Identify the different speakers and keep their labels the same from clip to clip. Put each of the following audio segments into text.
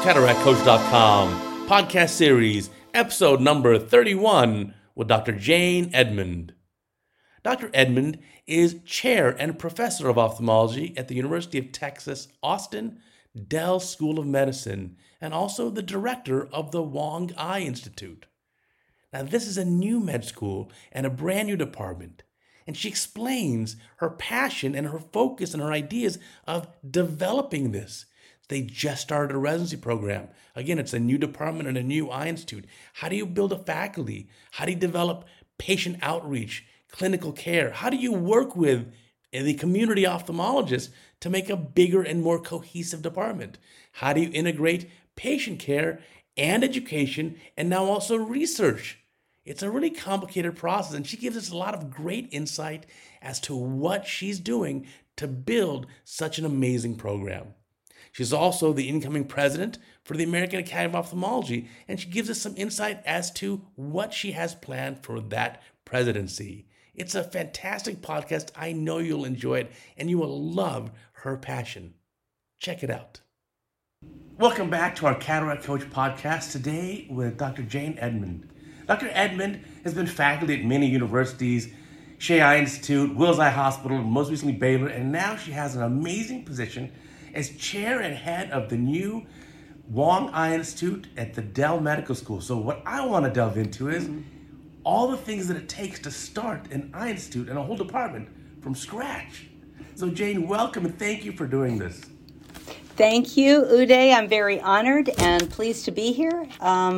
Speaker 1: CataractCoach.com podcast series, episode number 31 with Dr. Jane Edmond. Dr. Edmond is chair and professor of ophthalmology at the University of Texas, Austin, Dell School of Medicine, and also the director of the Wong Eye Institute. Now, this is a new med school and a brand new department, and she explains her passion and her focus and her ideas of developing this. They just started a residency program. Again, it's a new department and a new eye institute. How do you build a faculty? How do you develop patient outreach, clinical care? How do you work with the community ophthalmologists to make a bigger and more cohesive department? How do you integrate patient care and education and now also research? It's a really complicated process, and she gives us a lot of great insight as to what she's doing to build such an amazing program. She's also the incoming president for the American Academy of Ophthalmology, and she gives us some insight as to what she has planned for that presidency. It's a fantastic podcast. I know you'll enjoy it, and you will love her passion. Check it out. Welcome back to our Cataract Coach podcast today with Dr. Jane Edmond. Dr. Edmond has been faculty at many universities, Shea Eye Institute, Wills Eye Hospital, most recently Baylor, and now she has an amazing position as chair and head of the new Wong Eye Institute at the Dell Medical School. So what I want to delve into is all the things that it takes to start an eye institute and a whole department from scratch. So Jane, welcome and thank you for doing this.
Speaker 2: Thank you, Uday. I'm very honored and pleased to be here.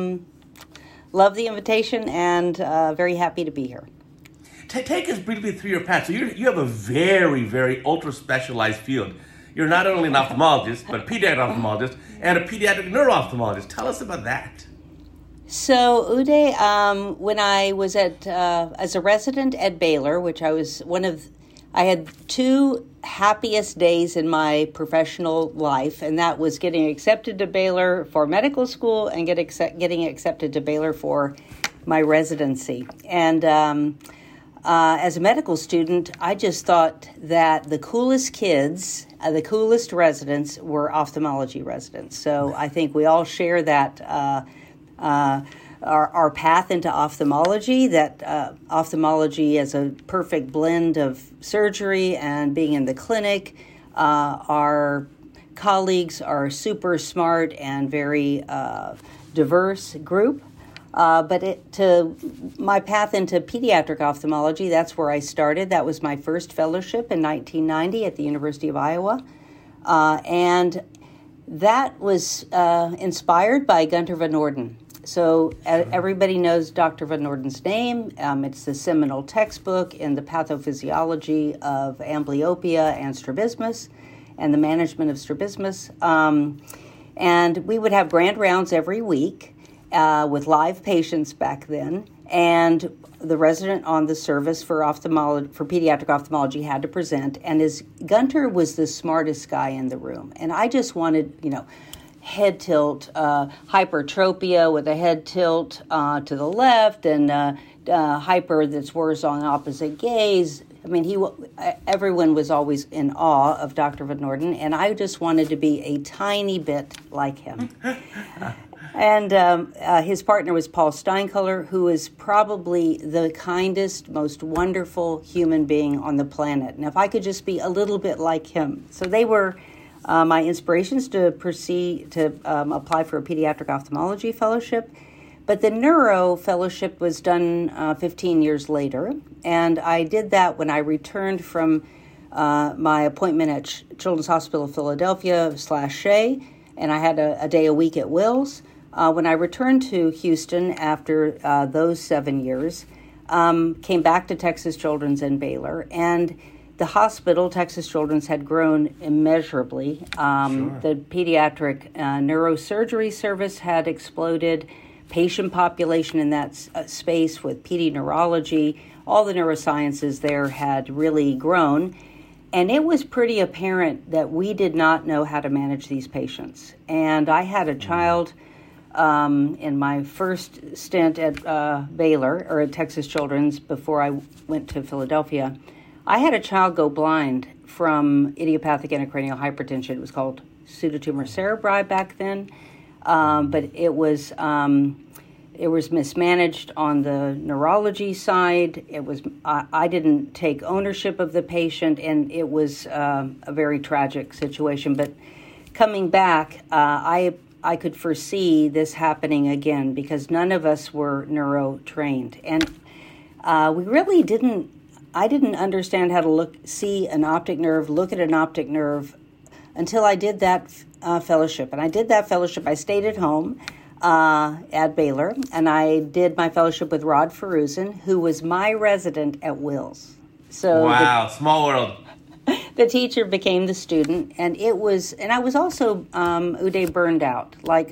Speaker 2: Love the invitation and very happy to be here.
Speaker 1: Take us briefly through your path. So you have a very, very ultra-specialized field. You're not only an ophthalmologist, but a pediatric ophthalmologist and a pediatric neuro-ophthalmologist. Tell us about that.
Speaker 2: So, Uday, when I was as a resident at Baylor, which I had two happiest days in my professional life, and that was getting accepted to Baylor for medical school and getting accepted to Baylor for my residency. And as a medical student, I just thought that the coolest kids, the coolest residents were ophthalmology residents. So I think we all share that our path into ophthalmology, that ophthalmology is a perfect blend of surgery and being in the clinic. Our colleagues are super smart and very diverse group. But to my path into pediatric ophthalmology, that's where I started. That was my first fellowship in 1990 at the University of Iowa. And that was inspired by Gunter van Noorden. So everybody knows Dr. van Noorden's name. It's the seminal textbook in the pathophysiology of amblyopia and strabismus and the management of strabismus. And we would have grand rounds every week. With live patients back then, and the resident on the service for pediatric ophthalmology had to present, and Gunter was the smartest guy in the room, and I just wanted, head tilt, hypertropia with a head tilt to the left, and hyper that's worse on opposite gaze. I mean, everyone was always in awe of Dr. van Noorden, and I just wanted to be a tiny bit like him. And his partner was Paul Steinkuller, who is probably the kindest, most wonderful human being on the planet. And if I could just be a little bit like him. So they were my inspirations to proceed to apply for a pediatric ophthalmology fellowship. But the neuro fellowship was done 15 years later. And I did that when I returned from my appointment at Children's Hospital of Philadelphia / Shea. And I had a day a week at Wills. When I returned to Houston after those 7 years, came back to Texas Children's and Baylor, and the hospital, Texas Children's, had grown immeasurably.
Speaker 1: Sure.
Speaker 2: The pediatric neurosurgery service had exploded, patient population in that space with pedi neurology, all the neurosciences there had really grown. And it was pretty apparent that we did not know how to manage these patients. And I had a child in my first stint at Baylor, or at Texas Children's, before I went to Philadelphia. I had a child go blind from idiopathic intracranial hypertension. It was called pseudotumor cerebri back then. but it was mismanaged on the neurology side. I didn't take ownership of the patient, and it was a very tragic situation. But coming back, I could foresee this happening again because none of us were neuro trained, and we really didn't. I didn't understand how to look at an optic nerve until I did that fellowship. And I did that fellowship. I stayed at home at Baylor, and I did my fellowship with Rod Feruzin, who was my resident at Wills. So
Speaker 1: wow, small world.
Speaker 2: The teacher became the student, and I was also Uday burned out.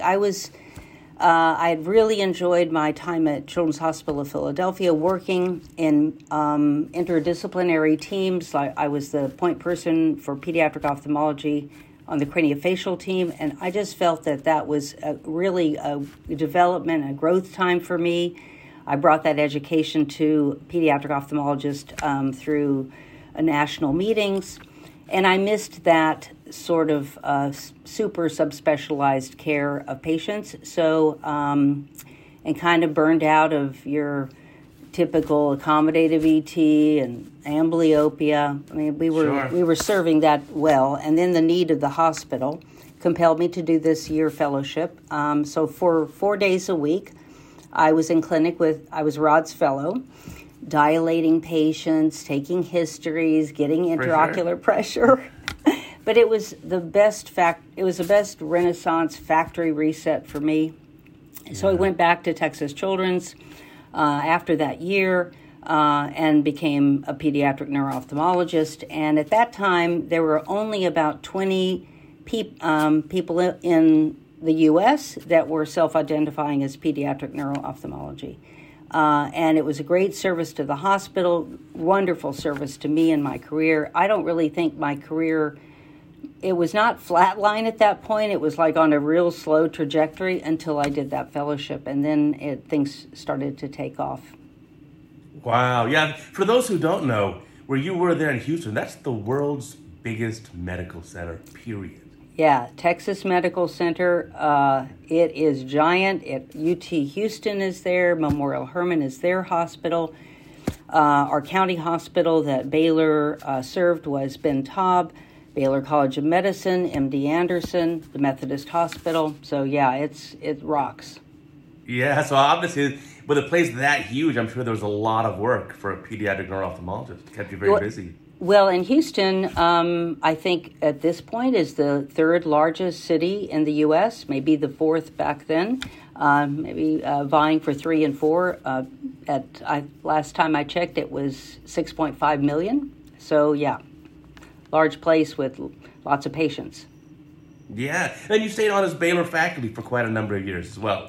Speaker 2: I had really enjoyed my time at Children's Hospital of Philadelphia working in interdisciplinary teams. I was the point person for pediatric ophthalmology on the craniofacial team, and I just felt that was really a development, a growth time for me. I brought that education to pediatric ophthalmologists through national meetings, and I missed that sort of super subspecialized care of patients. So, and kind of burned out of your typical accommodative ET and amblyopia. I mean, we were serving that well, and then the need of the hospital compelled me to do this year fellowship. So for 4 days a week, I was in clinic I was Rod's fellow, dilating patients, taking histories, getting intraocular pressure. But it was the best Renaissance factory reset for me. So I went back to Texas Children's after that year and became a pediatric neuro-ophthalmologist. And at that time, there were only about 20 people in the U.S. that were self-identifying as pediatric neuro-ophthalmology. And it was a great service to the hospital, wonderful service to me in my career. I don't really think my career, it was not flatline at that point. It was like on a real slow trajectory until I did that fellowship, and then things started to take off.
Speaker 1: Wow. Yeah. For those who don't know, where you were there in Houston, that's the world's biggest medical center, period.
Speaker 2: Yeah, Texas Medical Center, it is giant. UT Houston is there. Memorial Hermann is their hospital. Our county hospital that Baylor served was Ben Taub, Baylor College of Medicine, MD Anderson, the Methodist Hospital. So yeah, it rocks.
Speaker 1: Yeah, so obviously with a place that huge, I'm sure there was a lot of work for a pediatric neuro-ophthalmologist. It kept you very busy.
Speaker 2: Well, in Houston, I think at this point is the third largest city in the U.S., maybe the fourth back then, maybe vying for 3 and 4. Last time I checked, it was 6.5 million. So, yeah, large place with lots of patients.
Speaker 1: Yeah, and you stayed on as Baylor faculty for quite a number of years as well.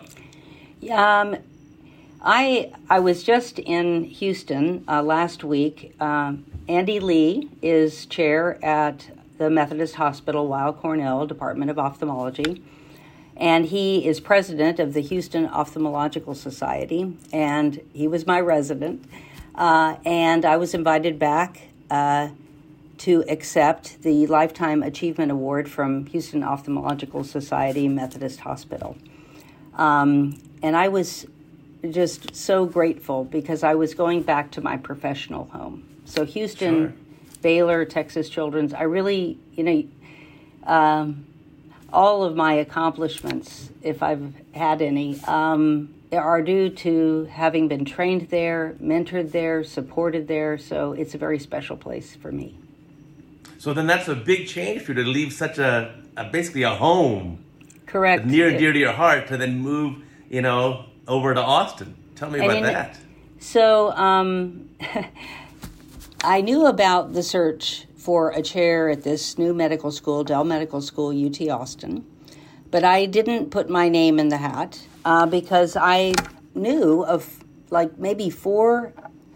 Speaker 2: I was just in Houston last week. Andy Lee is chair at the Methodist Hospital, Weill Cornell Department of Ophthalmology, and he is president of the Houston Ophthalmological Society, and he was my resident. And I was invited back to accept the Lifetime Achievement Award from Houston Ophthalmological Society Methodist Hospital. And I was just so grateful because I was going back to my professional home. So Houston, sure. Baylor, Texas Children's, I really, all of my accomplishments, if I've had any, are due to having been trained there, mentored there, supported there. So it's a very special place for me.
Speaker 1: So then that's a big change for you to leave such basically a home.
Speaker 2: Correct.
Speaker 1: Near and dear to your heart to then move, over to Austin. Tell me about that.
Speaker 2: So I knew about the search for a chair at this new medical school, Dell Medical School, UT Austin, but I didn't put my name in the hat because I knew of maybe 4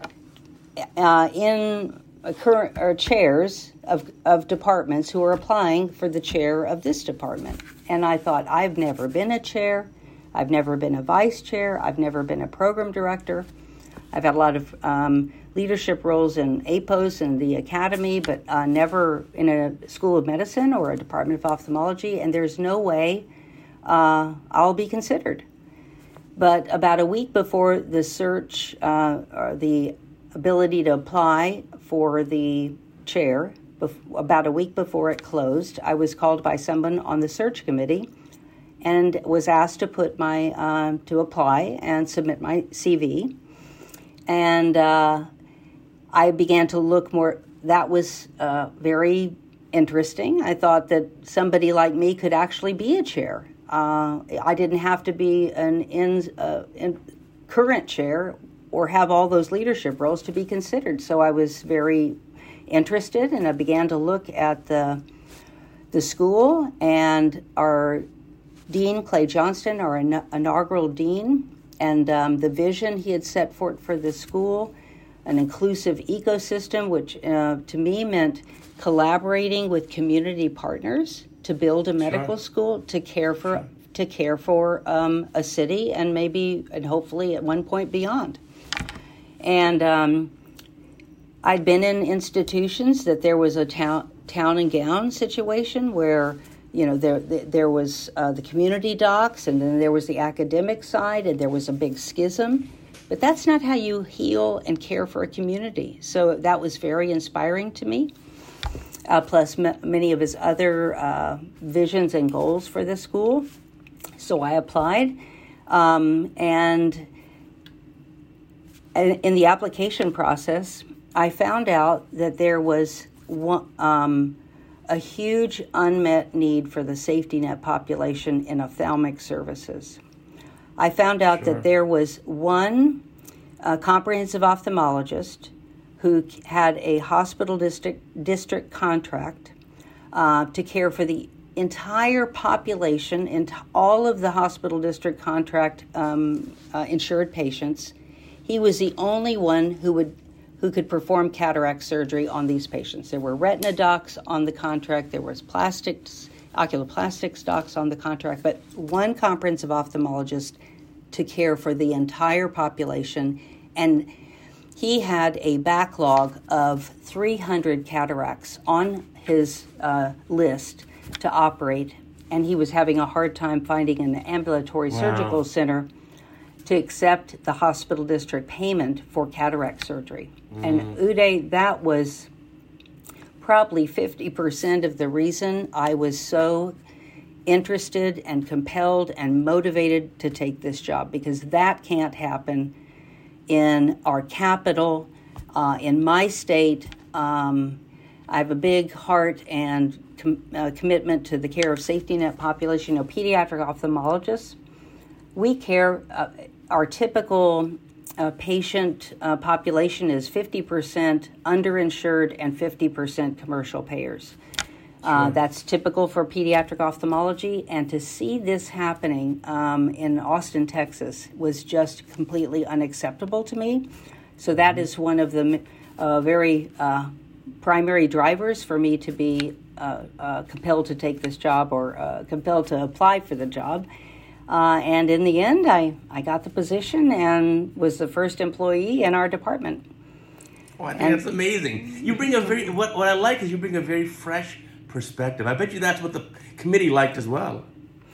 Speaker 2: chairs of departments who are applying for the chair of this department. And I thought, I've never been a chair. I've never been a vice chair. I've never been a program director. I've had a lot of leadership roles in APOS and the academy, but never in a school of medicine or a department of ophthalmology. And there's no way I'll be considered. But about a week before the search, or the ability to apply for the chair, about a week before it closed, I was called by someone on the search committee and was asked to put to apply and submit my CV. And I began to look more. That was very interesting. I thought that somebody like me could actually be a chair. I didn't have to be an current chair or have all those leadership roles to be considered. So I was very interested, and I began to look at the school and our dean, Clay Johnston, our inaugural dean, and the vision he had set forth for the school, an inclusive ecosystem, which to me meant collaborating with community partners to build a medical school to care for a city and hopefully at one point beyond. And I'd been in institutions that there was a town and gown situation where there was the community docs, and then there was the academic side, and there was a big schism. But that's not how you heal and care for a community. So that was very inspiring to me. Plus many of his other visions and goals for the school. So I applied, and in the application process, I found out that there was a huge unmet need for the safety net population in ophthalmic services. I found out that there was one comprehensive ophthalmologist who had a hospital district contract to care for the entire population and all of the hospital district contract insured patients. He was the only one who could perform cataract surgery on these patients. There were retina docs on the contract, there was oculoplastics docs on the contract, but one comprehensive ophthalmologist to care for the entire population. And he had a backlog of 300 cataracts on his list to operate, and he was having a hard time finding an ambulatory surgical center to accept the hospital district payment for cataract surgery. And Uday, that was probably 50% of the reason I was so interested and compelled and motivated to take this job, because that can't happen in our capital, in my state. I have a big heart and commitment to the care of safety net population. Pediatric ophthalmologists, we care, our typical patient population is 50% underinsured and 50% commercial payers. That's typical for pediatric ophthalmology, and to see this happening in Austin, Texas was just completely unacceptable to me. So that is one of the very primary drivers for me to be compelled to take this job, or compelled to apply for the job. And in the end, I got the position and was the first employee in our department.
Speaker 1: Oh, I think that's amazing. You bring what I like is you bring a very fresh perspective. I bet you that's what the committee liked as well.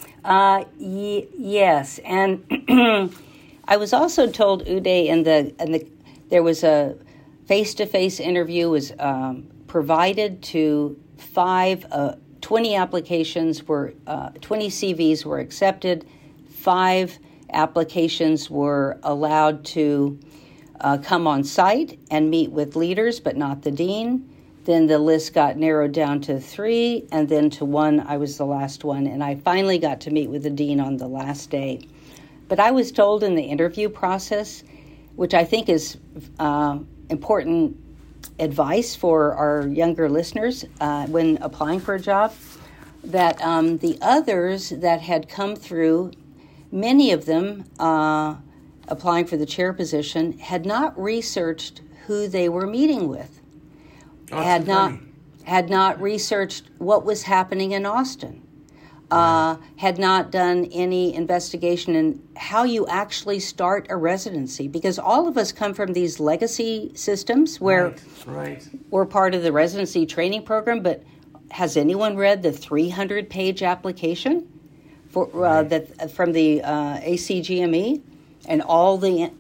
Speaker 2: Yes, and I was also told, Uday, there was a face-to-face interview was provided to 20 applications 20 CVs were accepted. 5 applications were allowed to come on site and meet with leaders, but not the dean. Then the list got narrowed down to 3, and then to 1. I was the last one, and I finally got to meet with the dean on the last day. But I was told in the interview process, which I think is important advice for our younger listeners when applying for a job, that the others that had come through, many of them applying for the chair position, had not researched who they were meeting with. Had not researched what was happening in Austin, had not done any investigation in how you actually start a residency, because all of us come from these legacy systems where we're part of the residency training program, but has anyone read the 300-page application that from the ACGME and all the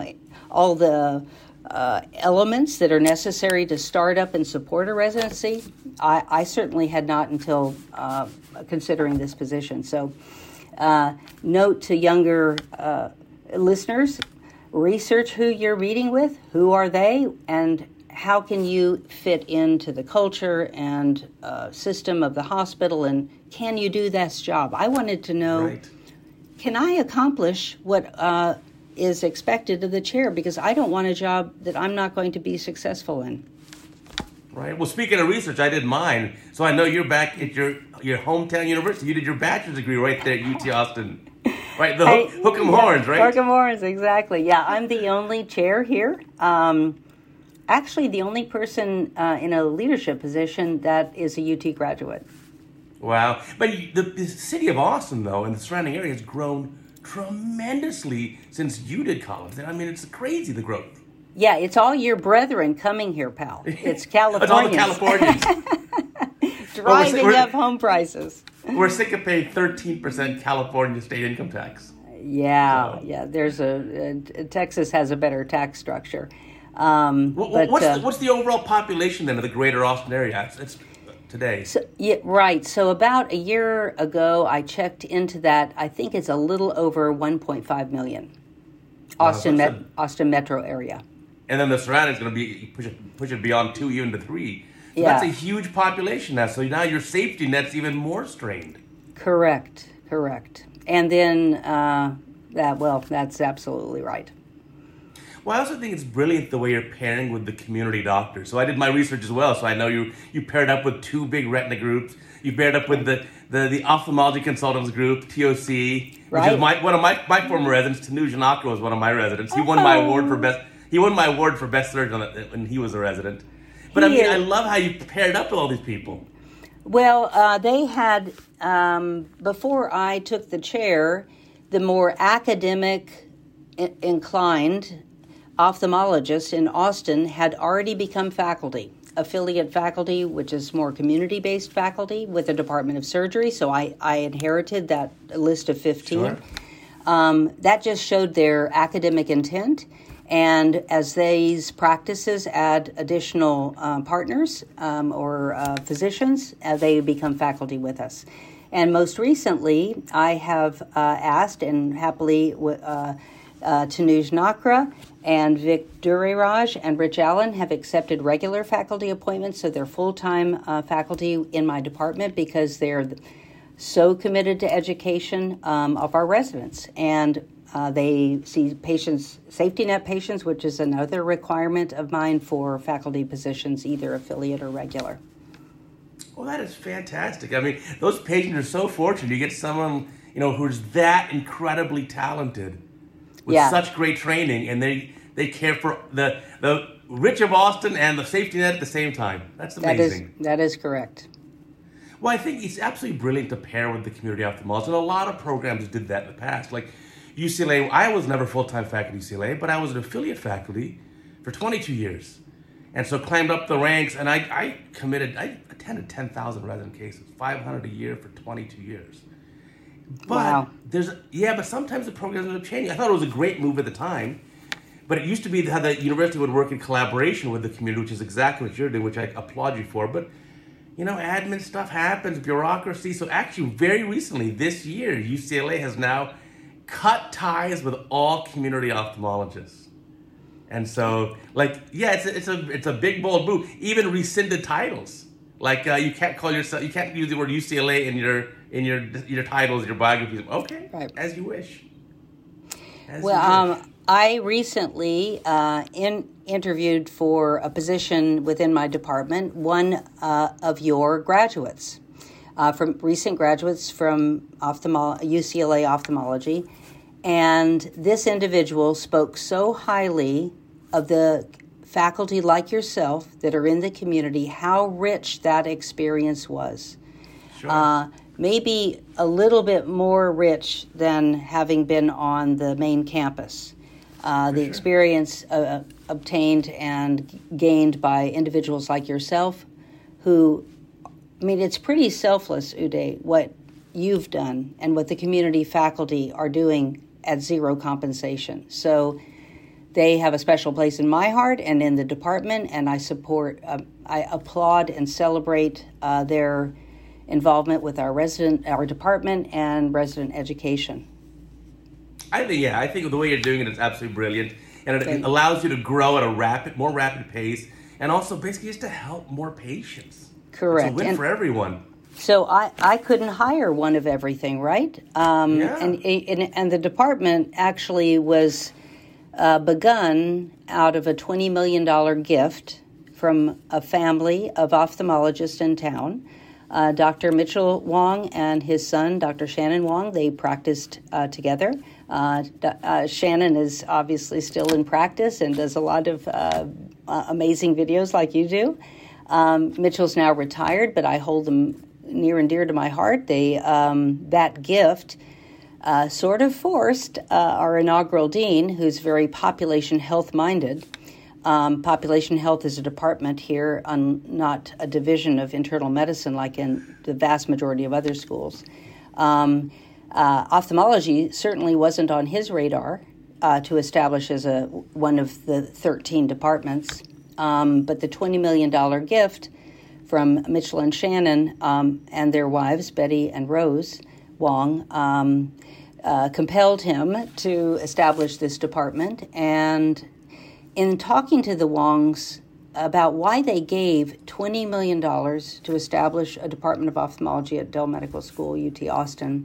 Speaker 2: elements that are necessary to start up and support a residency. I certainly had not until considering this position. So note to younger listeners, research who you're meeting with, who are they, and how can you fit into the culture and system of the hospital, and can you do this job? I wanted to know, can I accomplish what is expected of the chair, because I don't want a job that I'm not going to be successful in.
Speaker 1: Right. Well, speaking of research, I did mine. So I know you're back at your hometown university. You did your bachelor's degree right there at UT Austin. Right, the Hook'em Horns, right?
Speaker 2: Hook'em Horns, exactly. Yeah, I'm the only chair here. Actually, the only person in a leadership position that is a UT graduate.
Speaker 1: Wow. But the city of Austin, though, and the surrounding area has grown tremendously since you did college. I mean, it's crazy, the growth.
Speaker 2: Yeah, it's all your brethren coming here, pal. It's Californians.
Speaker 1: It's all the Californians.
Speaker 2: Driving up home prices.
Speaker 1: We're sick of paying 13% California state income tax.
Speaker 2: Yeah, yeah. There's Texas has a better tax structure.
Speaker 1: What's the overall population then of the greater Austin area? It's today.
Speaker 2: So, yeah, right. So about a year ago, I checked into that. I think it's a little over 1.5 million. Austin metro area.
Speaker 1: And then the surroundings going to be push it beyond 2, even to 3. So
Speaker 2: yeah.
Speaker 1: That's a huge population now. So now your safety net's even more strained.
Speaker 2: Correct. And then that's absolutely right.
Speaker 1: Well, I also think it's brilliant the way you're pairing with the community doctors. So I did my research as well. So I know you paired up with 2 big retina groups. You paired up with the ophthalmology consultants group, TOC, which is one of my former residents. Tanuj Nakra was one of my residents. He won my award for best. He won my award for best surgeon when he was a resident. But I love how you paired up with all these people.
Speaker 2: Well, they had before I took the chair, the more academic inclined ophthalmologists in Austin had already become faculty, affiliate faculty, which is more community-based faculty with the Department of Surgery. So I inherited that list of 15.
Speaker 1: Sure.
Speaker 2: That just showed their academic intent. And as these practices add additional partners or physicians, they become faculty with us. And most recently, I have asked, and happily, Tanuj Nakra and Vic Duriraj and Rich Allen have accepted regular faculty appointments, so they're full-time faculty in my department because they're so committed to education of our residents. And they see patients, safety net patients, which is another requirement of mine for faculty positions, either affiliate or regular.
Speaker 1: Well, that is fantastic. I mean, those patients are so fortunate. You get someone, who's that incredibly talented with such great training, and they care for the rich of Austin and the safety net at the same time. That's amazing.
Speaker 2: That is correct.
Speaker 1: Well, I think it's absolutely brilliant to pair with the community ophthalmologist, and a lot of programs did that in the past. Like UCLA, I was never full-time faculty at UCLA, but I was an affiliate faculty for 22 years. And so climbed up the ranks, and I attended 10,000 resident cases, 500 a year for 22 years. But
Speaker 2: wow.
Speaker 1: But sometimes the programs end up changing. I thought it was a great move at the time, but it used to be how the university would work in collaboration with the community, which is exactly what you're doing, which I applaud you for. But, admin stuff happens, bureaucracy. So actually, very recently, this year, UCLA has now cut ties with all community ophthalmologists. And so, it's a big, bold move. Even rescinded titles. Like you can't use the word UCLA in your titles, your biographies. Okay, right. As you wish.
Speaker 2: I recently interviewed for a position within my department. One of your graduates, from recent graduates from UCLA ophthalmology, and this individual spoke so highly of the faculty like yourself that are in the community, how rich that experience was.
Speaker 1: Sure.
Speaker 2: Maybe a little bit more rich than having been on the main campus. The experience obtained and gained by individuals like yourself who, it's pretty selfless, Uday, what you've done and what the community faculty are doing at zero compensation. So they have a special place in my heart and in the department, and I applaud and celebrate their involvement with our department and resident education.
Speaker 1: I think the way you're doing it is absolutely brilliant, and it allows you to grow at a more rapid pace, and also basically just to help more patients.
Speaker 2: Correct.
Speaker 1: It's a win for everyone.
Speaker 2: So I couldn't hire one of everything, right? And the department actually was begun out of a $20 million gift from a family of ophthalmologists in town. Dr. Mitchell Wong and his son, Dr. Shannon Wong, they practiced together. Shannon is obviously still in practice and does a lot of amazing videos like you do. Mitchell's now retired, but I hold them near and dear to my heart. That gift sort of forced our inaugural dean, who's very population health minded. Population health is a department here, not a division of internal medicine like in the vast majority of other schools. Ophthalmology certainly wasn't on his radar to establish as one of the 13 departments, but the $20 million gift from Mitchell and Shannon and their wives, Betty and Rose Wong, compelled him to establish this department. And in talking to the Wongs about why they gave $20 million to establish a Department of Ophthalmology at Dell Medical School, UT Austin,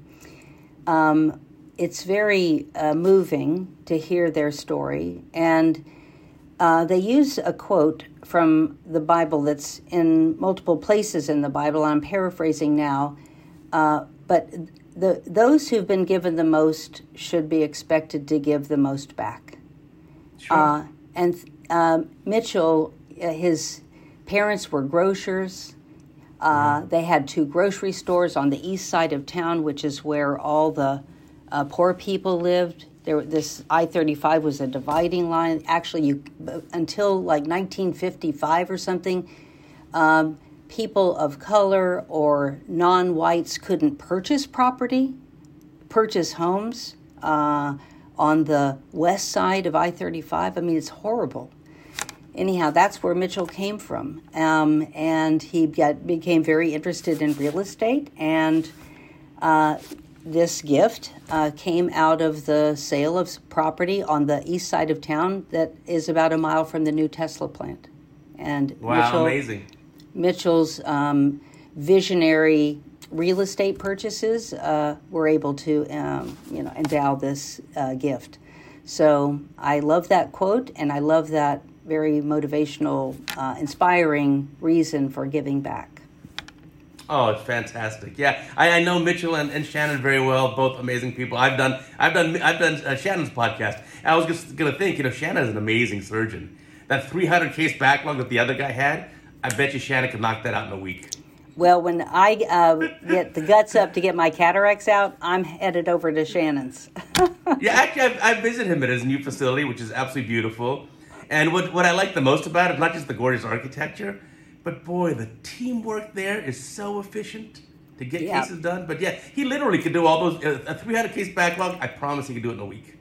Speaker 2: it's very moving to hear their story. And they use a quote from the Bible that's in multiple places in the Bible. I'm paraphrasing now, but those who've been given the most should be expected to give the most back.
Speaker 1: Sure.
Speaker 2: And Mitchell, his parents were grocers. They had 2 grocery stores on the east side of town, which is where all the poor people lived. This I-35 was a dividing line. Actually, until like 1955 or something, people of color or non-whites couldn't purchase homes on the west side of I-35. I mean, it's horrible. Anyhow, that's where Mitchell came from, and he became very interested in real estate, and this gift came out of the sale of property on the east side of town that is about a mile from the new Tesla plant. And
Speaker 1: wow, amazing.
Speaker 2: Mitchell's visionary real estate purchases were able to endow this gift. So I love that quote, and I love that very motivational, inspiring reason for giving back.
Speaker 1: Oh, it's fantastic! Yeah, I know Mitchell and Shannon very well. Both amazing people. I've done Shannon's podcast. I was just gonna think, Shannon is an amazing surgeon. That 300 case backlog that the other guy had, I bet you Shannon could knock that out in a week.
Speaker 2: Well, when I get the guts up to get my cataracts out, I'm headed over to Shannon's.
Speaker 1: Yeah, actually, I visited him at his new facility, which is absolutely beautiful. And what I like the most about it, not just the gorgeous architecture, but boy, the teamwork there is so efficient to get cases done. But yeah, he literally could do all those, a 300 case backlog, I promise he could do it in a week.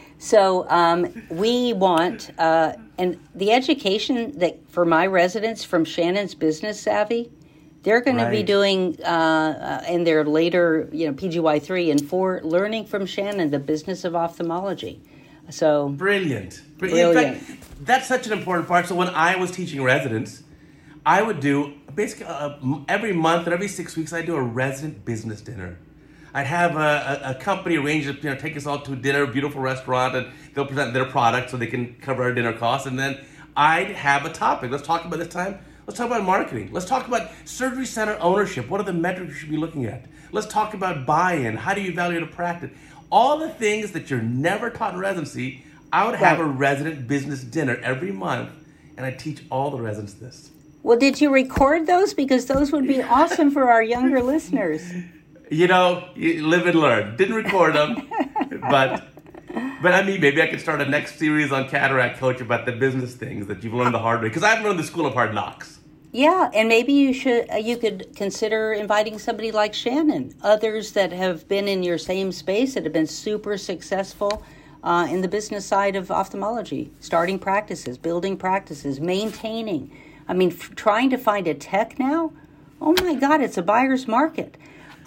Speaker 2: So we want, and the education that for my residents from Shannon's Business Savvy, they're going to be doing in their later, PGY3 and 4, learning from Shannon the business of ophthalmology. So
Speaker 1: brilliant. In fact, that's such an important part. So when I was teaching residents, I would do basically every month and every 6 weeks, I'd do a resident business dinner. I'd have a company arrange to take us all to dinner, a beautiful restaurant, and they'll present their product so they can cover our dinner costs. And then I'd have a topic. Let's talk about this time. Let's talk about marketing. Let's talk about surgery center ownership. What are the metrics you should be looking at? Let's talk about buy-in. How do you evaluate a practice? All the things that you're never taught in residency, I would have a resident business dinner every month, and I'd teach all the residents this.
Speaker 2: Well, did you record those? Because those would be awesome for our younger listeners.
Speaker 1: You live and learn. Didn't record them, but I mean, maybe I could start a next series on Cataract Coach about the business things that you've learned the hard way. Because I've learned the school of hard knocks.
Speaker 2: Yeah, and maybe you could consider inviting somebody like Shannon, others that have been in your same space that have been super successful in the business side of ophthalmology, starting practices, building practices, maintaining. I mean, trying to find a tech now, oh my God, it's a buyer's market.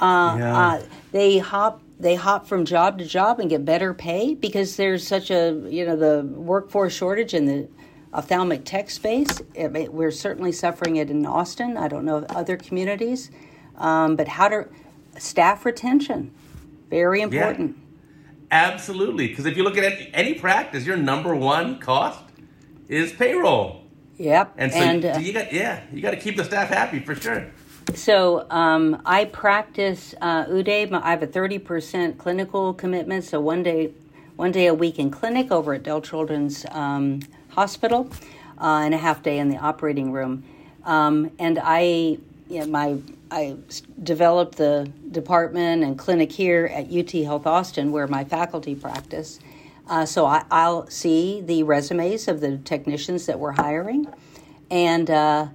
Speaker 2: They hop from job to job and get better pay because there's such a, the workforce shortage in the ophthalmic tech space. We're certainly suffering it in Austin. I don't know of other communities, but staff retention, very important.
Speaker 1: Yeah, absolutely, because if you look at any practice, your number one cost is payroll.
Speaker 2: Yep,
Speaker 1: and so you got to keep the staff happy for sure.
Speaker 2: So I practice Uday. I have a 30% clinical commitment, so one day a week in clinic over at Dell Children's Hospital, and a half day in the operating room. And I developed the department and clinic here at UT Health Austin, where my faculty practice. So I'll see the resumes of the technicians that we're hiring, and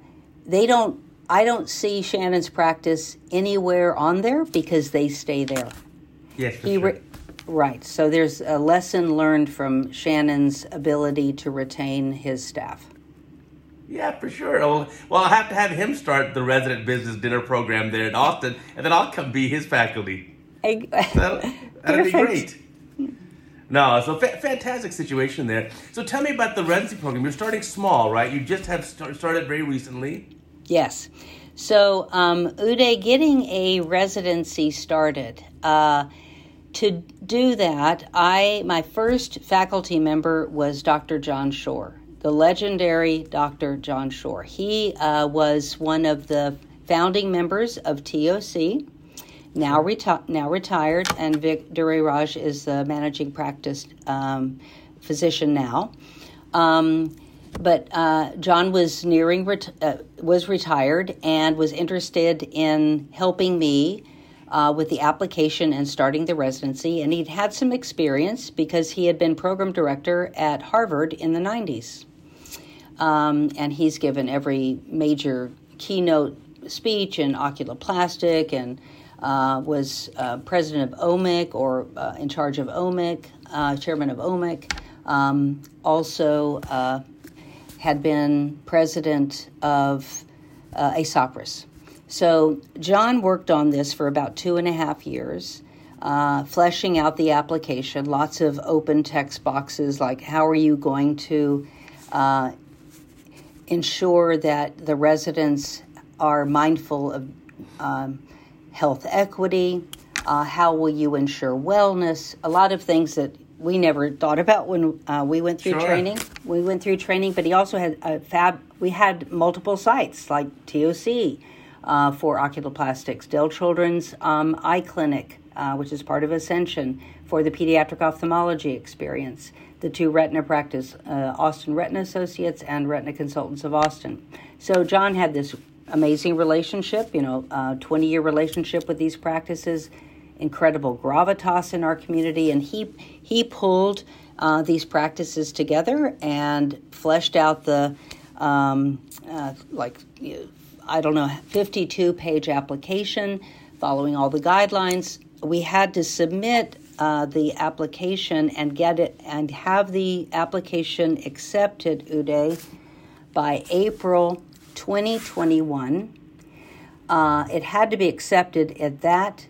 Speaker 2: I don't see Shannon's practice anywhere on there because they stay there.
Speaker 1: Yes, for sure.
Speaker 2: Right. So there's a lesson learned from Shannon's ability to retain his staff.
Speaker 1: Yeah, for sure. Well, I'll have to have him start the resident business dinner program there in Austin, and then I'll come be his faculty. That'd be great. No, so fantastic situation there. So tell me about the residency program. You're starting small, right? You just have started very recently.
Speaker 2: Yes. So, Uday, getting a residency started. To do that, my first faculty member was Dr. John Shore, the legendary Dr. John Shore. He was one of the founding members of TOC, now retired, and Vic Duraraj is the managing practice physician now. But John was was retired and was interested in helping me with the application and starting the residency. And he'd had some experience because he had been program director at Harvard in the 90s. And he's given every major keynote speech in oculoplastic and was president of OMIC or in charge of OMIC, chairman of OMIC. Also had been president of ASOPRIS. So John worked on this for about 2.5 years, fleshing out the application, lots of open text boxes like how are you going to ensure that the residents are mindful of health equity, how will you ensure wellness, a lot of things that we never thought about when we went through training. We went through training, but he also had we had multiple sites like TOC for oculoplastics, Dell Children's Eye Clinic, which is part of Ascension, for the pediatric ophthalmology experience, the two retina practice, Austin Retina Associates and Retina Consultants of Austin. So John had this amazing relationship, 20-year relationship with these practices, incredible gravitas in our community, and he pulled these practices together and fleshed out the 52-page application following all the guidelines. We had to submit the application and get it and have the application accepted, Uday, by April 2021. It had to be accepted at that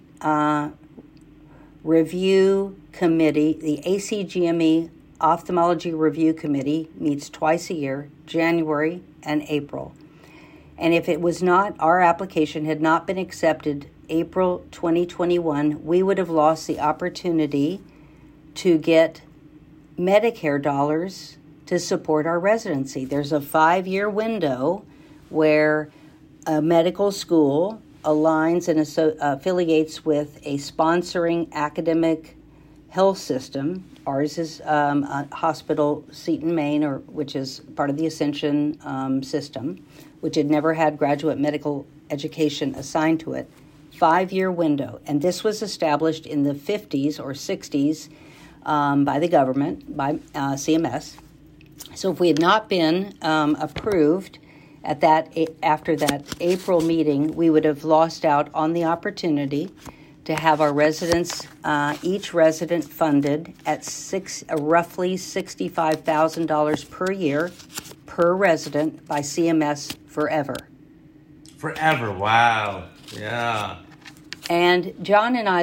Speaker 2: review committee. The ACGME Ophthalmology Review Committee meets twice a year, January and April. And if it was not, our application had not been accepted April 2021, we would have lost the opportunity to get Medicare dollars to support our residency. There's a 5-year window where a medical school aligns and affiliates with a sponsoring academic health system. Ours is a hospital, Seton, Maine, which is part of the Ascension system, which had never had graduate medical education assigned to it. 5-year window. And this was established in the 50s or 60s by the government, by CMS. So if we had not been approved after that April meeting, we would have lost out on the opportunity to have our residents, each resident funded at roughly $65,000 per year per resident by CMS forever.
Speaker 1: Forever, wow, yeah.
Speaker 2: And John and I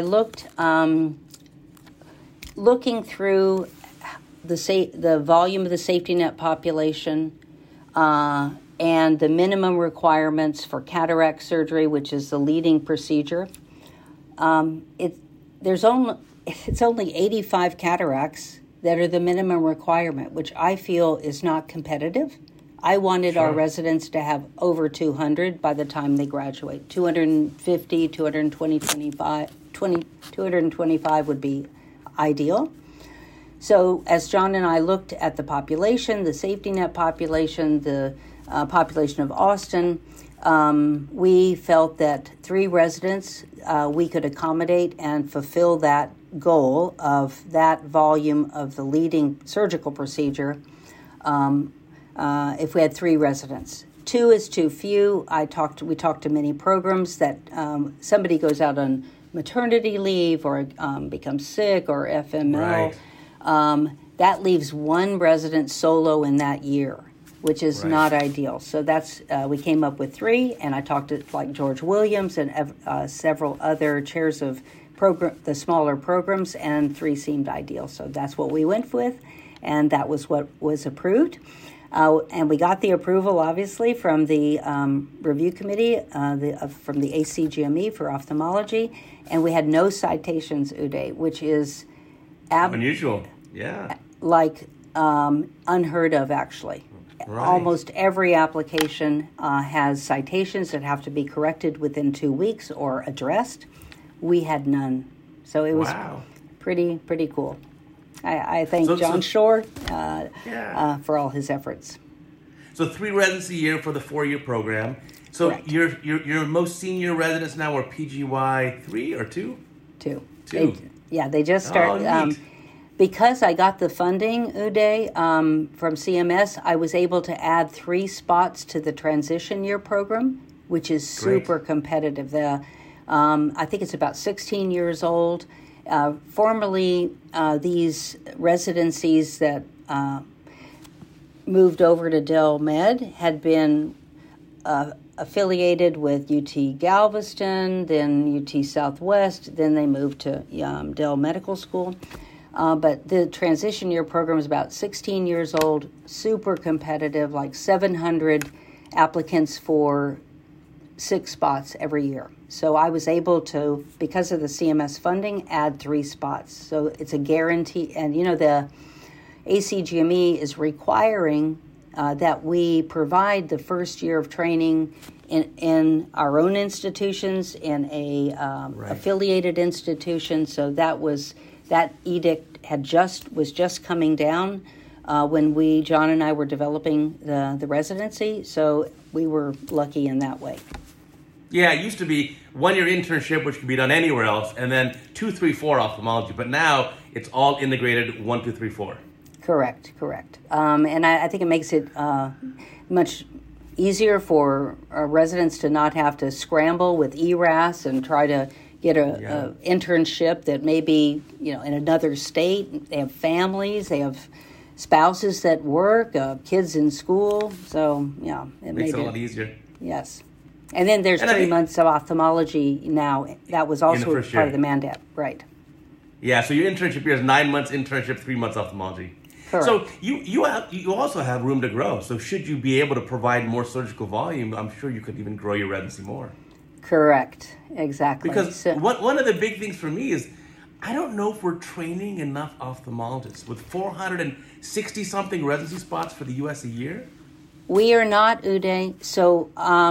Speaker 2: looking through the volume of the safety net population and the minimum requirements for cataract surgery, which is the leading procedure. It's only 85 cataracts that are the minimum requirement, which I feel is not competitive. I wanted our residents to have over 200 by the time they graduate. 250, 225 would be ideal. So as John and I looked at the population, the safety net population, the population of Austin, we felt that 3 residents we could accommodate and fulfill that goal of that volume of the leading surgical procedure if we had 3 residents. 2 is too few. We talked to many programs that somebody goes out on maternity leave or becomes sick or FML.
Speaker 1: Right.
Speaker 2: That leaves 1 resident solo in that year, which is not ideal. So that's we came up with 3, and I talked to George Williams and several other chairs of the smaller programs, and 3 seemed ideal. So that's what we went with, and that was what was approved. And we got the approval, obviously, from the review committee, from the ACGME for ophthalmology, and we had no citations, Uday, which is
Speaker 1: unusual, yeah,
Speaker 2: unheard of, actually. Right. Almost every application has citations that have to be corrected within 2 weeks or addressed. We had none, so it was pretty cool. I thank John Shore for all his efforts.
Speaker 1: So 3 residents a year for the 4-year program. So your most senior residents now are PGY 3 or 2?
Speaker 2: 2. They just started. Because I got the funding, Uday, from CMS, I was able to add 3 spots to the transition year program, which is super competitive. I think it's about 16 years old. Formerly, these residencies that moved over to Del Med had been affiliated with UT Galveston, then UT Southwest, then they moved to Del Medical School. But the transition year program is about 16 years old, super competitive, like 700 applicants for 6 spots every year. So I was able to, because of the CMS funding, add 3 spots. So it's a guarantee. And, the ACGME is requiring that we provide the first year of training in our own institutions, in a affiliated institution. So that edict was just coming down when John and I were developing the residency. So we were lucky in that way.
Speaker 1: Yeah, it used to be 1-year internship, which could be done anywhere else, and then 2, 3, 4 ophthalmology. But now it's all integrated 1, 2, 3, 4.
Speaker 2: Correct. And I think it makes it much easier for residents to not have to scramble with ERAS and try to get a internship that may be in another state. They have families, they have spouses that work, kids in school. So it
Speaker 1: makes it a lot easier.
Speaker 2: Yes. And then there's 3 months of ophthalmology now. That was also part of the mandate, right?
Speaker 1: Yeah, so your internship here is 9 months internship, 3 months ophthalmology.
Speaker 2: Correct.
Speaker 1: So you also have room to grow. So should you be able to provide more surgical volume, I'm sure you could even grow your residency more.
Speaker 2: Correct. Exactly.
Speaker 1: Because one of the big things for me is I don't know if we're training enough ophthalmologists with 460-something residency spots for the U.S. a year.
Speaker 2: We are not, Uday. So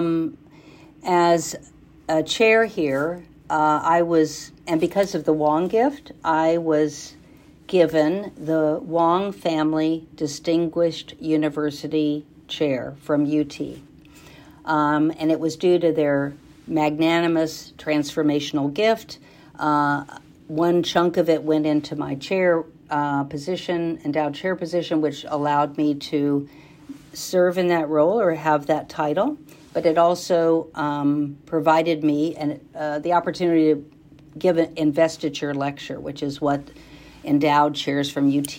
Speaker 2: as a chair here, and because of the Wong gift, I was given the Wong Family Distinguished University Chair from UT. And it was due to their magnanimous transformational gift. One chunk of it went into my chair endowed chair position, which allowed me to serve in that role or have that title, but it also provided me the opportunity to give an investiture lecture, which is what endowed chairs from UT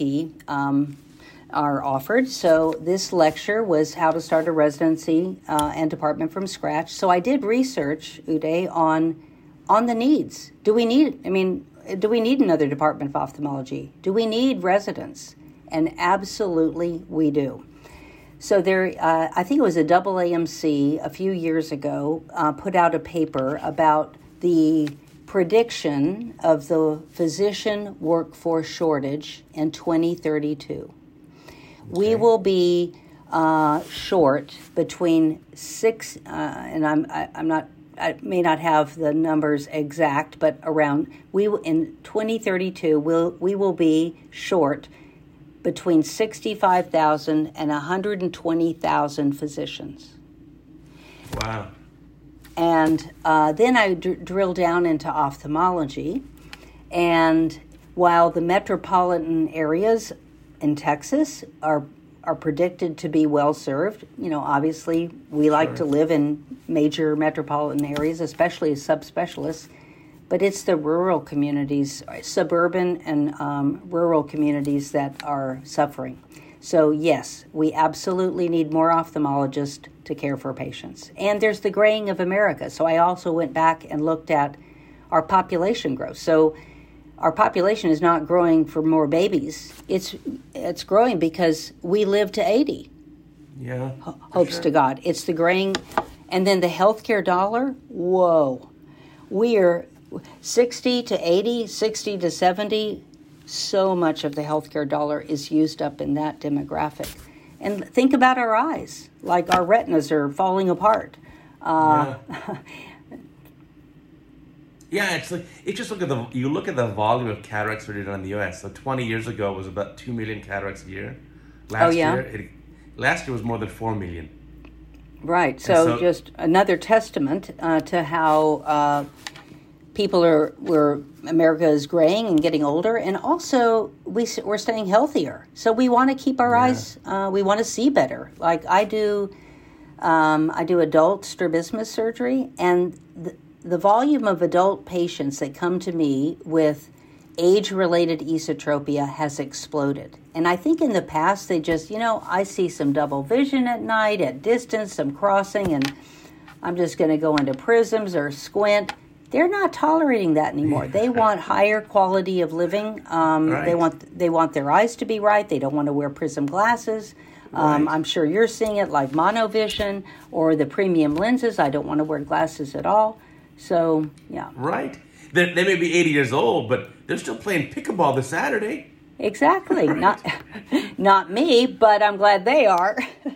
Speaker 2: are offered. So this lecture was how to start a residency and department from scratch. So I did research, Uday, on the needs. Do we need another department of ophthalmology? Do we need residents? And absolutely we do. So there, I think it was a AAMC a few years ago, put out a paper about the prediction of the physician workforce shortage in 2032. Okay. We will be short between six, and I may not have the numbers exact, but in 2032 we will be short between 65,000 and 120,000 physicians.
Speaker 1: Wow.
Speaker 2: And then I drill down into ophthalmology. And while the metropolitan areas in Texas are predicted to be well served, obviously we like to live in major metropolitan areas, especially as subspecialists. But it's the rural communities, suburban and rural communities that are suffering. So yes, we absolutely need more ophthalmologists to care for patients. And there's the graying of America. So I also went back and looked at our population growth. So our population is not growing for more babies. It's growing because we live to 80.
Speaker 1: Yeah.
Speaker 2: Hopes to God. It's the graying. And then the healthcare dollar, whoa. We are 60 to 80, 60 to 70, so much of the healthcare dollar is used up in that demographic. And think about our eyes, like our retinas are falling apart.
Speaker 1: Yeah, it's just look at the volume of cataracts surgery done in the U.S. So 20 years ago it was about 2 million cataracts a year. Last year was more than 4 million.
Speaker 2: Right. So just another testament to how America is graying and getting older, and also we're staying healthier. So we want to keep our eyes, we want to see better. Like I do adult strabismus surgery, and the volume of adult patients that come to me with age-related esotropia has exploded. And I think in the past they just, I see some double vision at night, at distance, some crossing, and I'm just going to go into prisms or squint. They're not tolerating that anymore. They want higher quality of living. Right. They want their eyes to be right. They don't want to wear prism glasses. Right. I'm sure you're seeing it like monovision or the premium lenses. I don't want to wear glasses at all. So, yeah.
Speaker 1: Right. They may be 80 years old, but they're still playing pickleball this Saturday.
Speaker 2: Exactly. Not me, but I'm glad they are.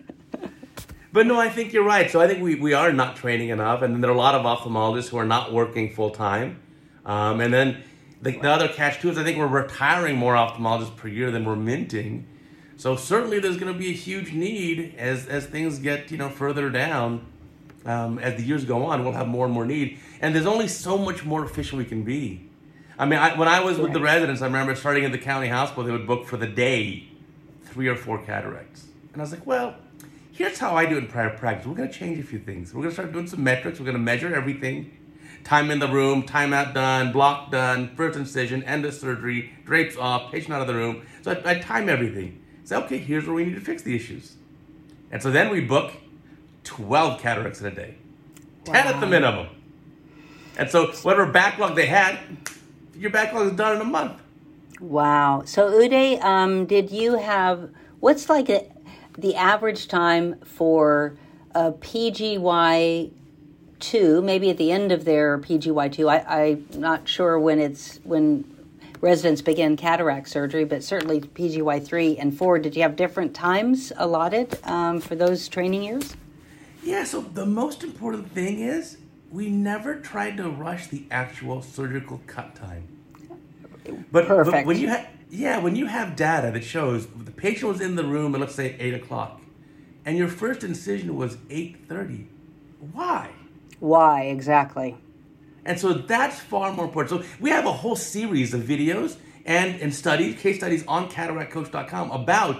Speaker 1: But no, I think you're right. So I think we are not training enough, and then there are a lot of ophthalmologists who are not working full time. And then the other catch too is I think we're retiring more ophthalmologists per year than we're minting. So certainly there's going to be a huge need as things get further down. As the years go on, we'll have more and more need, and there's only so much more efficient we can be. I mean, when I was with the residents, I remember starting at the county hospital, they would book for the day 3 or 4 cataracts, and I was like, well. Here's how I do it in private practice. We're going to change a few things. We're going to start doing some metrics. We're going to measure everything. Time in the room, time out done, block done, first incision, end of surgery, drapes off, patient out of the room. So I time everything. Say, okay, here's where we need to fix the issues. And so then we book 12 cataracts in a day. Wow. 10 at the minimum. And so whatever backlog they had, your backlog is done in a month.
Speaker 2: Wow. So Uday, did you have, what's like the average time for a PGY2, maybe at the end of their PGY2, I'm not sure when residents begin cataract surgery, but certainly PGY3 and 4, did you have different times allotted for those training years?
Speaker 1: Yeah, so the most important thing is we never tried to rush the actual surgical cut time.
Speaker 2: Perfect.
Speaker 1: But when you have data that shows the patient was in the room at, let's say, 8 o'clock, and your first incision was 8:30, why?
Speaker 2: Why, exactly.
Speaker 1: And so that's far more important. So we have a whole series of videos and studies, case studies on cataractcoach.com about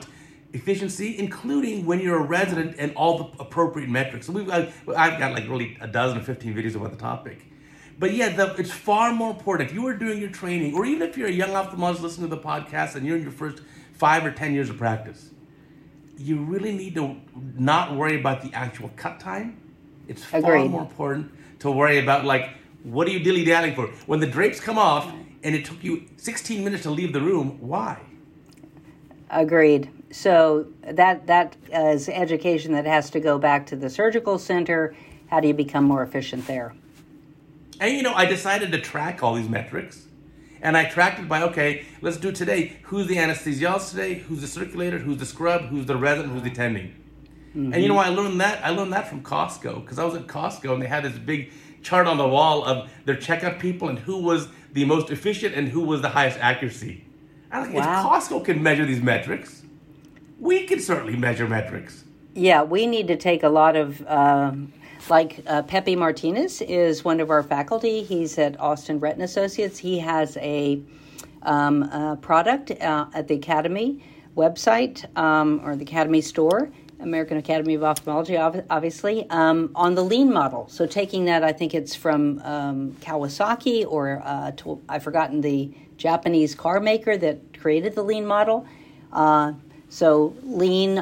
Speaker 1: efficiency, including when you're a resident and all the appropriate metrics. So I've got like really a dozen or 15 videos about the topic. But yeah, it's far more important. If you are doing your training, or even if you're a young ophthalmologist listening to the podcast and you're in your first 5 or 10 years of practice, you really need to not worry about the actual cut time. It's far more important to worry about, like, what are you dilly-dallying for? When the drapes come off and it took you 16 minutes to leave the room, why?
Speaker 2: Agreed. So that is education that has to go back to the surgical center. How do you become more efficient there?
Speaker 1: And, I decided to track all these metrics. And I tracked it by, okay, let's do today. Who's the anesthesiologist today? Who's the circulator? Who's the scrub? Who's the resident? Who's the attending? Mm-hmm. And I learned that from Costco, because I was at Costco and they had this big chart on the wall of their checkup people and who was the most efficient and who was the highest accuracy. I was like, if Costco can measure these metrics, we can certainly measure metrics.
Speaker 2: Yeah, we need to take a lot of... Pepe Martinez is one of our faculty. He's at Austin Retina Associates. He has a product at the Academy website or the Academy store, American Academy of Ophthalmology, obviously, on the lean model. So taking that, I think it's from Kawasaki or I've forgotten the Japanese car maker that created the lean model. So lean...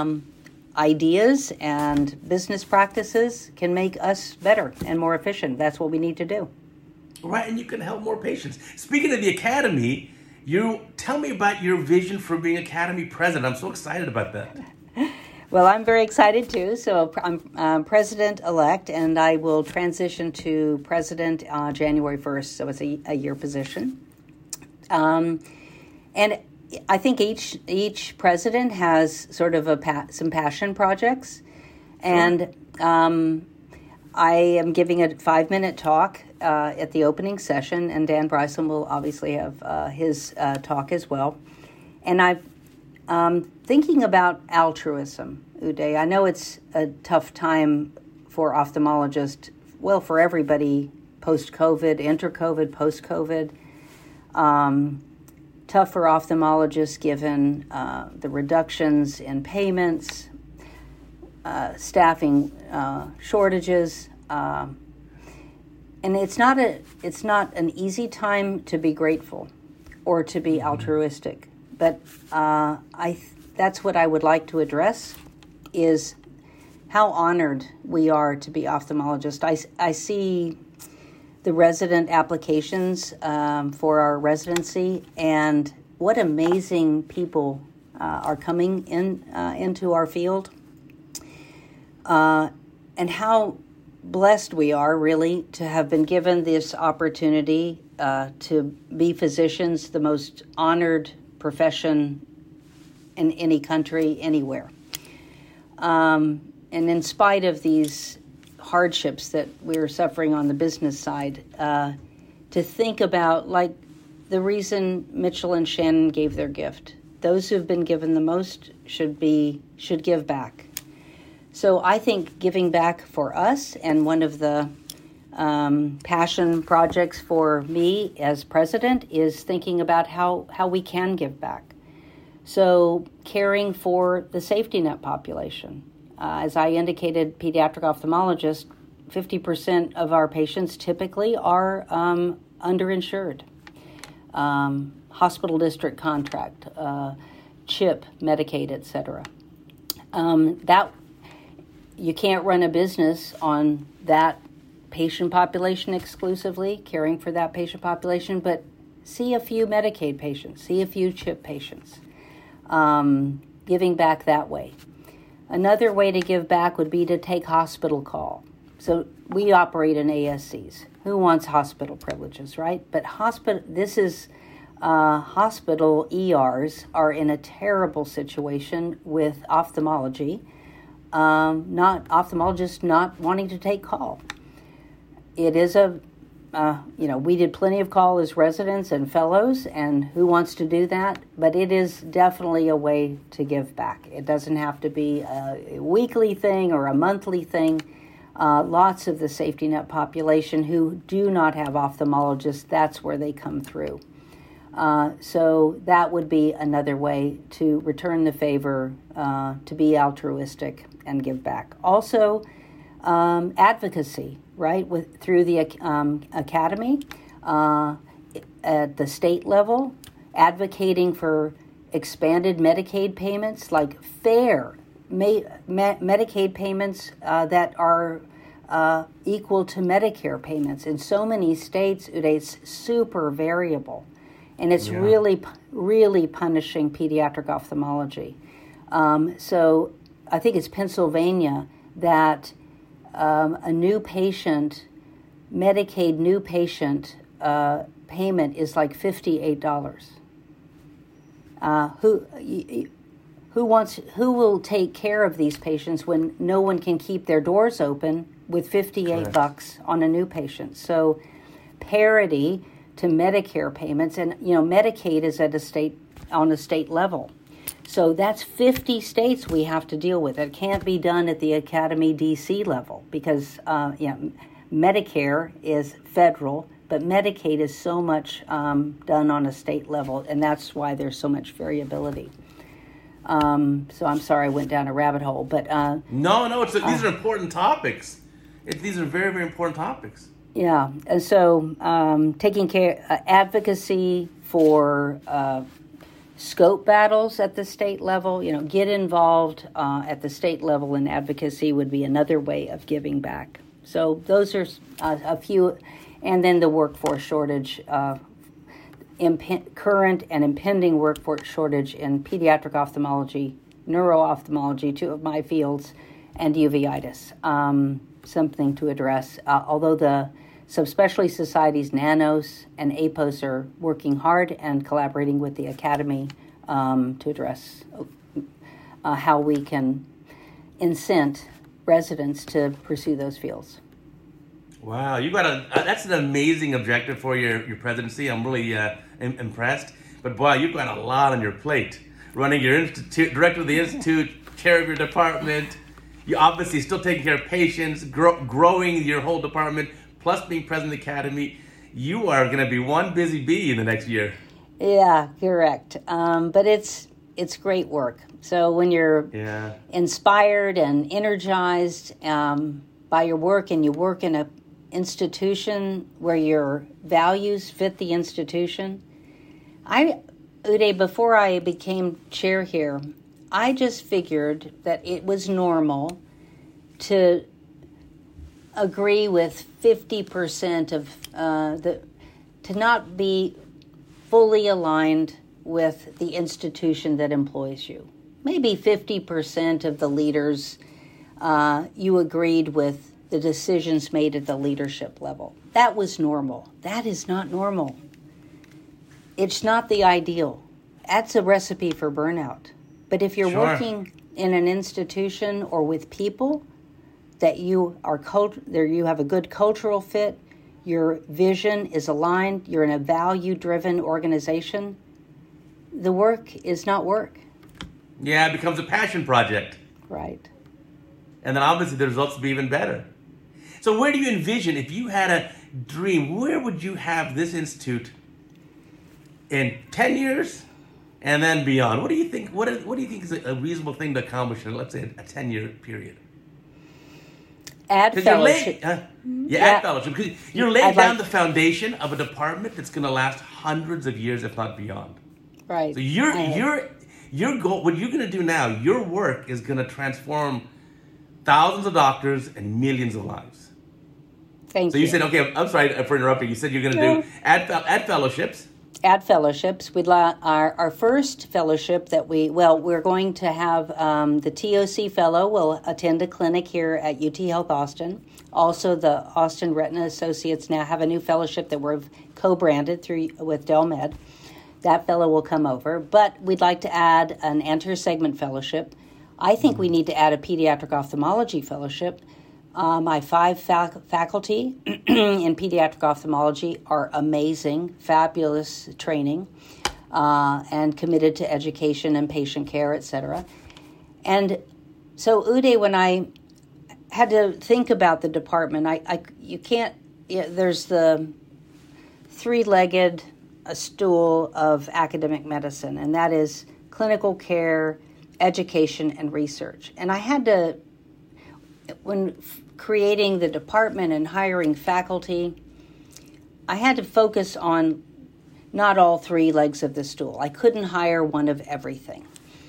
Speaker 2: ideas and business practices can make us better and more efficient. That's what we need to do.
Speaker 1: Right, and you can help more patients. Speaking of the Academy, tell me about your vision for being Academy president. I'm so excited about that.
Speaker 2: Well, I'm very excited too. So I'm president-elect, and I will transition to president January 1st. So it's a year position. And I think each president has sort of some passion projects, and I am giving a 5-minute talk at the opening session, and Dan Bryson will obviously have his talk as well. And I'm thinking about altruism, Uday. I know it's a tough time for ophthalmologists, well, for everybody, post-COVID, inter-COVID, post-COVID. Tough for ophthalmologists given the reductions in payments, staffing shortages, and it's not an easy time to be grateful or to be altruistic. But that's what I would like to address, is how honored we are to be ophthalmologists. I see the resident applications for our residency, and what amazing people are coming into our field, and how blessed we are really to have been given this opportunity to be physicians, the most honored profession in any country, anywhere. And in spite of these hardships that we're suffering on the business side, to think about, like, the reason Mitchell and Shannon gave their gift. Those who've been given the most should give back. So I think giving back for us, and one of the passion projects for me as president, is thinking about how we can give back. So caring for the safety net population. As I indicated, pediatric ophthalmologists, 50% of our patients typically are underinsured. Hospital district contract, CHIP, Medicaid, etc. That you can't run a business on that patient population exclusively, caring for that patient population, but see a few Medicaid patients, see a few CHIP patients, giving back that way. Another way to give back would be to take hospital call. So we operate in ASCs. Who wants hospital privileges, right? But hospital ERs are in a terrible situation with ophthalmology, ophthalmologists not wanting to take call. It is we did plenty of call as residents and fellows, and who wants to do that? But it is definitely a way to give back. It doesn't have to be a weekly thing or a monthly thing. Lots of the safety net population who do not have ophthalmologists, that's where they come through. So that would be another way to return the favor, to be altruistic and give back. Also, advocacy, right, through the academy at the state level, advocating for expanded Medicaid payments, like fair Medicaid payments that are equal to Medicare payments. In so many states, it's super variable, and it's really, really punishing pediatric ophthalmology. So I think it's Pennsylvania that a new patient, Medicaid new patient payment is like $58. Who will take care of these patients when no one can keep their doors open with $58 on a new patient? So parity to Medicare payments, and Medicaid is on a state level. So that's 50 states we have to deal with. It can't be done at the Academy DC level because Medicare is federal, but Medicaid is so much done on a state level, and that's why there's so much variability. So I'm sorry I went down a rabbit hole, but
Speaker 1: no, these are important topics. These are very, very important topics.
Speaker 2: Yeah, and so taking care, advocacy for scope battles at the state level, get involved at the state level in advocacy would be another way of giving back. So those are a few, and then the workforce shortage, current and impending workforce shortage in pediatric ophthalmology, neuro-ophthalmology, two of my fields, and uveitis, something to address. Although the subspecialty societies, NANOS and APOS, are working hard and collaborating with the Academy to address how we can incent residents to pursue those fields.
Speaker 1: Wow, that's an amazing objective for your presidency. I'm really impressed. But boy, you've got a lot on your plate. Running your institute, director of the institute, chair of your department. You're obviously still taking care of patients, growing your whole department, plus being president of the Academy. You are going to be one busy bee in the next year.
Speaker 2: Yeah, correct. But it's great work. So when you're inspired and energized by your work, and you work in a institution where your values fit the institution. Uday, before I became chair here, I just figured that it was normal to agree with 50% of to not be fully aligned with the institution that employs you. Maybe 50% of the leaders you agreed with the decisions made at the leadership level. That was normal. That is not normal. It's not the ideal. That's a recipe for burnout. But if you're working in an institution or with people that you have a good cultural fit, your vision is aligned, you're in a value-driven organization, the work is not work.
Speaker 1: Yeah, it becomes a passion project.
Speaker 2: Right.
Speaker 1: And then obviously the results will be even better. So where do you envision, if you had a dream, where would you have this institute in 10 years and then beyond? What do you think? What do you think is a reasonable thing to accomplish in, let's say, a 10-year period?
Speaker 2: Add fellowship.
Speaker 1: Add fellowship. Because you're laying down the foundation of a department that's going to last hundreds of years, if not beyond.
Speaker 2: Right.
Speaker 1: So your goal, what you're going to do now, your work is going to transform thousands of doctors and millions of lives.
Speaker 2: Thank you.
Speaker 1: So you said, okay, I'm sorry for interrupting. You said you're going to do add fellowships.
Speaker 2: Add fellowships. Our first fellowship that we're going to have the TOC fellow will attend a clinic here at UT Health Austin. Also, the Austin Retina Associates now have a new fellowship that we've co-branded with DelMed. That fellow will come over, but we'd like to add an anterior segment fellowship. I think we need to add a pediatric ophthalmology fellowship. My 5 faculty in pediatric ophthalmology are amazing, fabulous training, and committed to education and patient care, etc. And so, Uday, when I had to think about the department, there's the three-legged a stool of academic medicine, and that is clinical care, education, and research. And I had to, when creating the department and hiring faculty, I had to focus on not all three legs of the stool. I couldn't hire one of everything.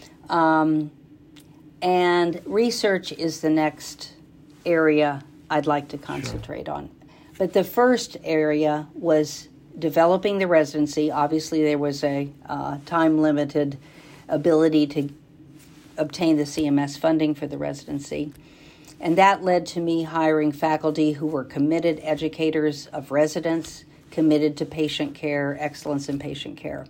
Speaker 2: And research is the next area I'd like to concentrate on. But the first area was developing the residency. Obviously, there was a time-limited ability to obtain the CMS funding for the residency. And that led to me hiring faculty who were committed educators of residents, committed to patient care, excellence in patient care.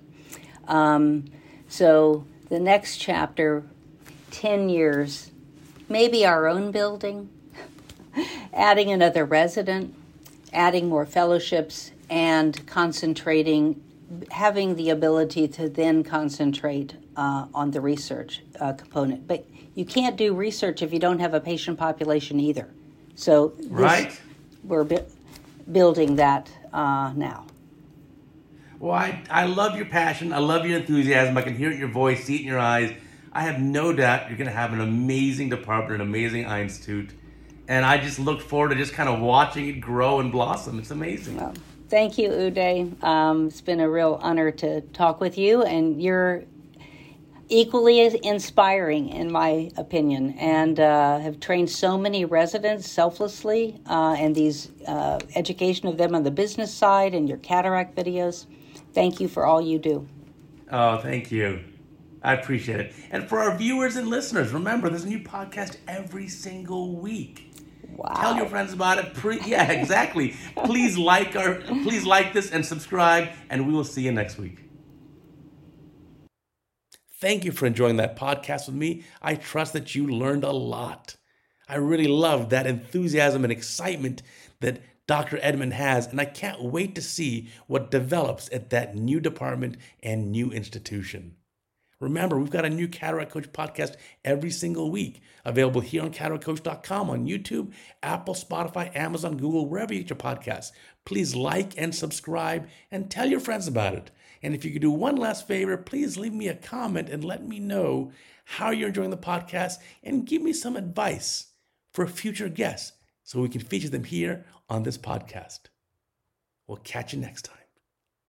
Speaker 2: So the next chapter, 10 years, maybe our own building, adding another resident, adding more fellowships, and concentrating, having the ability to then concentrate on the research component. But you can't do research if you don't have a patient population either. So we're building that now.
Speaker 1: Well, I love your passion. I love your enthusiasm. I can hear it in your voice, see it in your eyes. I have no doubt you're going to have an amazing department, an amazing eye institute. And I just look forward to just kind of watching it grow and blossom. It's amazing.
Speaker 2: Well, thank you, Uday. It's been a real honor to talk with you, and you're equally as inspiring, in my opinion, and have trained so many residents selflessly, and these education of them on the business side and your cataract videos. Thank you for all you do.
Speaker 1: Oh, thank you. I appreciate it. And for our viewers and listeners, remember, there's a new podcast every single week.
Speaker 2: Wow.
Speaker 1: Tell your friends about it. Yeah, exactly. Please like this and subscribe, and we will see you next week. Thank you for enjoying that podcast with me. I trust that you learned a lot. I really love that enthusiasm and excitement that Dr. Edmond has, and I can't wait to see what develops at that new department and new institution. Remember, we've got a new Cataract Coach podcast every single week, available here on cataractcoach.com, on YouTube, Apple, Spotify, Amazon, Google, wherever you get your podcasts. Please like and subscribe and tell your friends about it. And if you could do one last favor, please leave me a comment and let me know how you're enjoying the podcast and give me some advice for future guests so we can feature them here on this podcast. We'll catch you next time.